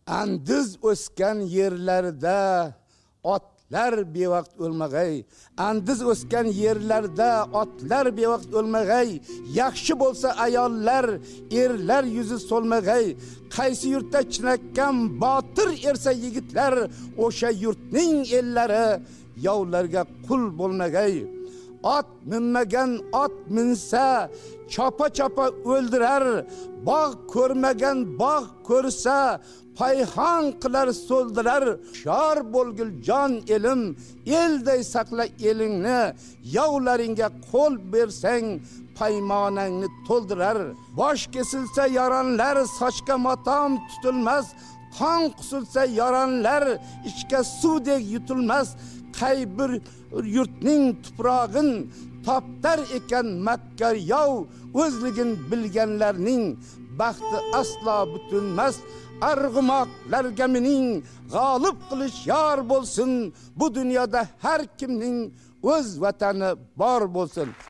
Andiz o'sgan yerlarda otlar bevaqt o'lmag'ay. Andiz o'sgan yerlarda otlar bevaqt o'lmag'ay. Yaxshi bo'lsa ayollar, erlar yuzi so'lmag'ay. Qaysi yurtda chinakam botir ersa yigitlar, o'sha yurtning ellari yovlarga qul bo'lmag'ay. Ot minmagan ot minsa, chopa o'ldirar. Bog' ko'rmagan bog' ko'rsa, payhon qilar so'ldirar. Shor bo'lgil jon elim, elday saqla elingni. Yovlaringga qo'l bersang, paymonangni to'ldirar. Bosh kesilsa yaronlar, sochga motam tutilmas. Qon qusilsa yaronlar, ichga suvdek yutilmas. Qay bir yurtning tuprog'in toptar ekan makkar yov, o'zligin bilganlarning baxti aslo butunmas. Arg'umoqlarga mening g'olib qilish yor bo'lsin. Bu dunyoda har kimning o'z vatani bor bo'lsin.